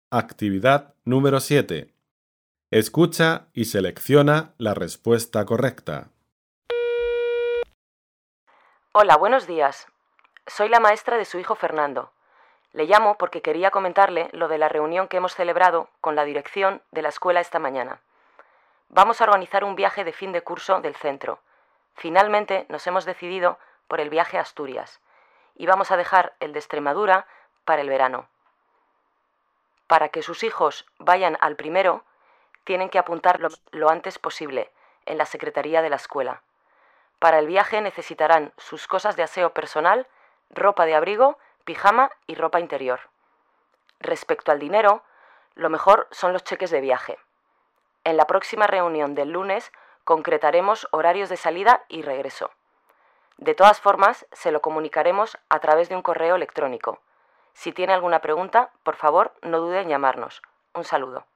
Actividad número 7. Escucha y selecciona la respuesta correcta. Hola, buenos días. Soy la maestra de su hijo Fernando. Le llamo porque quería comentarle lo de la reunión que hemos celebrado con la dirección de la escuela esta mañana. Vamos a organizar un viaje de fin de curso del centro. Finalmente nos hemos decidido por el viaje a Asturias y vamos a dejar el de Extremadura para el verano. Para que sus hijos vayan al primero, tienen que apuntarlo lo antes posible en la secretaría de la escuela. Para el viaje necesitarán sus cosas de aseo personal, ropa de abrigo, pijama y ropa interior. Respecto al dinero, lo mejor son los cheques de viaje. En la próxima reunión del lunes concretaremos horarios de salida y regreso. De todas formas, se lo comunicaremos a través de un correo electrónico. Si tiene alguna pregunta, por favor, no dude en llamarnos. Un saludo.